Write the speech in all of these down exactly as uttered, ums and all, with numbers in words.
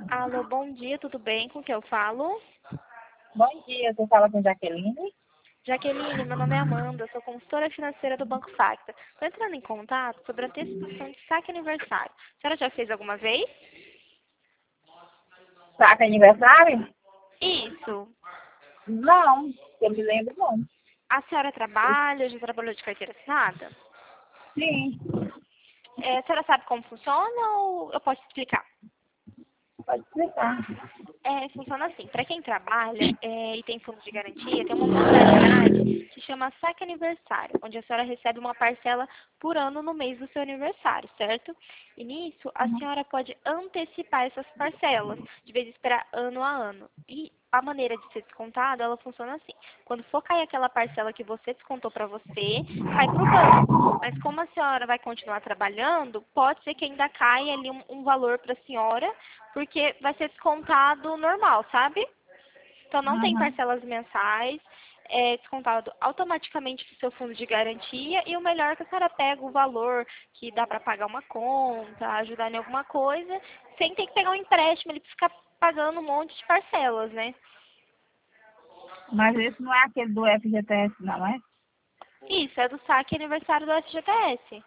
Alô, bom dia, tudo bem? Com quem eu falo? Bom dia, você fala com Jaqueline? Jaqueline, meu nome é Amanda, sou consultora financeira do Banco Facta. Estou entrando em contato sobre a antecipação de saque aniversário. A senhora já fez alguma vez? Saca aniversário? Isso. Não, eu me lembro não. A senhora trabalha, já trabalhou de carteira assinada? Sim, É, a senhora sabe como funciona ou eu posso explicar? pode explicar. É, funciona assim. Para quem trabalha é, e tem fundo de garantia, tem uma modalidade que chama saque aniversário, onde a senhora recebe uma parcela por ano no mês do seu aniversário, certo? E nisso, a Uhum. senhora pode antecipar essas parcelas, de vez de esperar ano a ano. E a maneira de ser descontado, ela funciona assim. Quando for cair aquela parcela que você descontou para você, cai para o banco. Mas como a senhora vai continuar trabalhando, pode ser que ainda caia ali um, um valor para a senhora, porque vai ser descontado normal, sabe? Então não tem Uhum. parcelas mensais, é descontado automaticamente do seu fundo de garantia e o melhor é que a senhora pega o valor que dá para pagar uma conta, ajudar em alguma coisa, sem ter que pegar um empréstimo, ele ficar pagando um monte de parcelas, né? Mas esse não é aquele do F G T S, não é? Isso, é do saque aniversário do F G T S.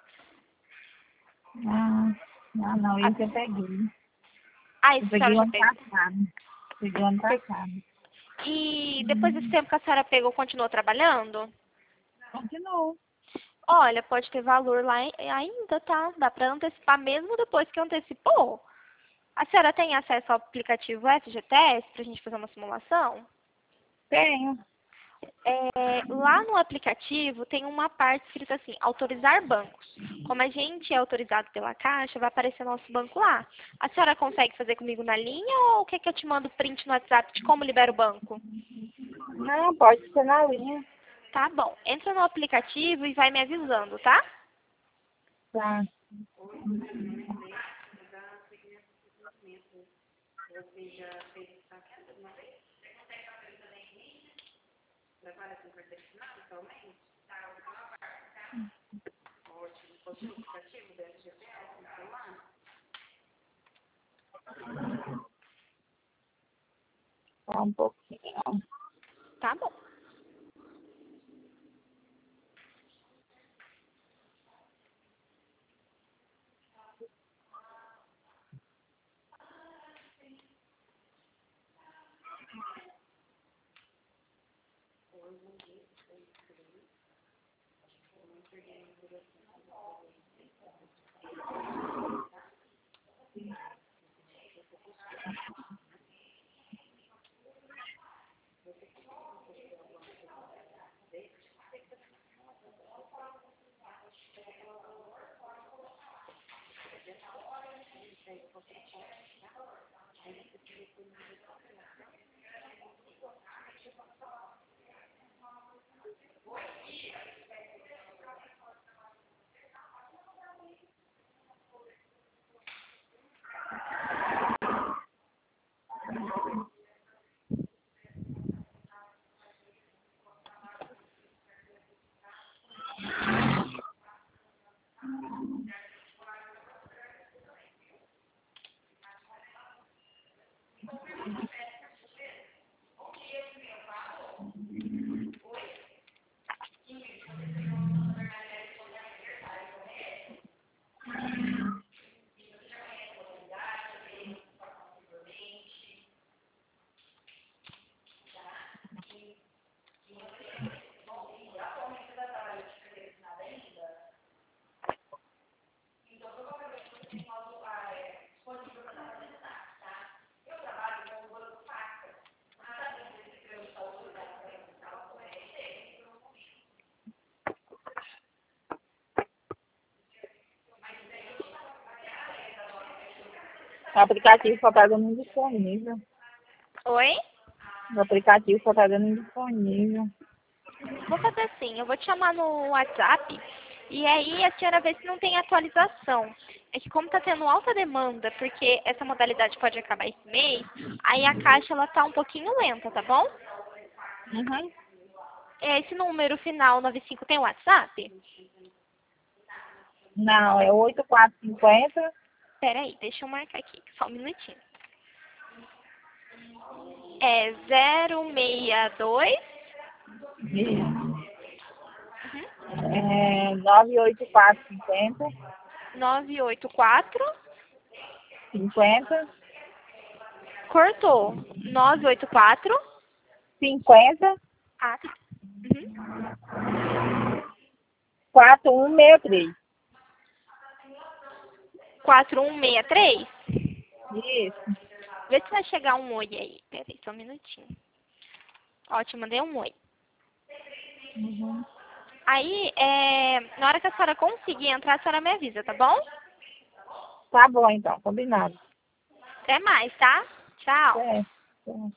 Ah, não, não, Ah, esse eu peguei. ah, Eu isso a peguei senhora o já ano pegou. passado. Peguei o ano passado. E depois desse Hum, tempo que a senhora pegou, continuou trabalhando? Continuo. Olha, pode ter valor lá ai- ainda, tá? Dá para antecipar mesmo depois que antecipou. A senhora tem acesso ao aplicativo F G T S para a gente fazer uma simulação? Tenho. É, lá no aplicativo tem uma parte escrita assim, autorizar bancos. Como a gente é autorizado pela Caixa, vai aparecer nosso banco lá. A senhora consegue fazer comigo na linha ou quer que eu te mando print no WhatsApp de como libera o banco? Não, pode ser na linha. Tá bom. Entra no aplicativo e vai me avisando, tá? Tá. Só um pouquinho. Tá bom. O aplicativo só tá dando indisponível. Oi? O aplicativo só tá dando indisponível. Vou fazer assim, eu vou te chamar no WhatsApp e aí a senhora vê se não tem atualização. É que como está tendo alta demanda, porque essa modalidade pode acabar esse mês, aí a caixa ela tá um pouquinho lenta, tá bom? Uhum. É, esse número final noventa e cinco tem WhatsApp? Não, é oito quatro cinco zero. Pera aí, deixa eu marcar aqui, só um minutinho. É zero seis dois. Isso. Uhum. É, nove oito quatro cinquenta. nove oito quatro. cinquenta. Cortou. nove oito quatro. cinquenta. Ah, tá. Uhum. quatro um seis três. quatro um seis três. Isso. Vê se vai chegar um oi aí. Pera aí, só um minutinho. Ó, te mandei um oi. Uhum. Aí, é, na hora que a senhora conseguir entrar, a senhora me avisa, tá bom? Tá bom, então. Combinado. Até mais, tá? Tchau. É. É.